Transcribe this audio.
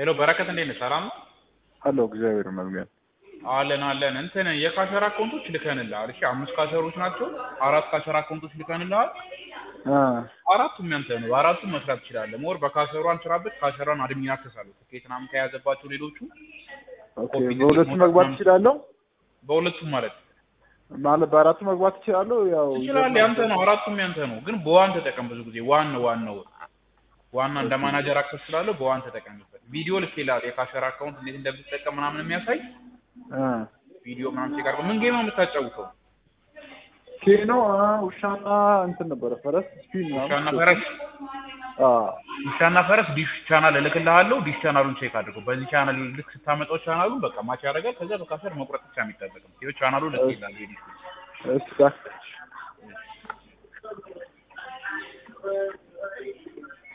ሄሎ በረከት እንዴት ነህ? ሰላም ነው? አሎ እግዚአብሔር ይመስገን። አለን እንትን የካሸራ አካውንቶች ልከንልሃል። እሺ 5 ካሸሮች ናቸው። 4 ካሸራ አካውንቶች ልከንልሃል። አራቱም ያንተ ነው። አራቱም መስራት ትችላለህ። ሞር በካሸሯን ስራበት ካሸሯን አድሚን አክሰስ አለው። ትኬት ምናምን ከያዘባቸው ሌሎቹ ኦኬ በሁለቱም መግባት ትችላለህ? በሁለቱም ማለት በአራቱ መግባት ትችላለህ? ያው ትችላለህ። ያንተ ነው። አራቱም ያንተ ነው። ግን በዋን ተጠቀም። ብዙ ጊዜ ዋና እንደ ማናጀር አክሰስ ስላለው በዋን ተጠቀምበት። ቪዲዮ ልኬልሃል። የካሸራ አካውንት እንዴት እንደምትጠቀም ምናምን የሚያሳይ ቪዲዮ ምናምን ሲቀርብ ምን ጌም ነው የምታጫውተው? ኬኖ ውሻና እንትን ነበር ፈረስ ስፒን ነው። ውሻና ፈረስ ዲሽ ቻናል እልክልሃለሁ። ዲሽ ቻናሉን ቼክ አድርገው። በዚህ ቻናል ልክ ስታመጣው ቻናሉን በቃ ማች ያደርጋል። ከዛ በካሸር መቁረጥ ብቻ የሚጠበቅ ነው። ይሄ ቻናሉ ልክ ይላል። እሺ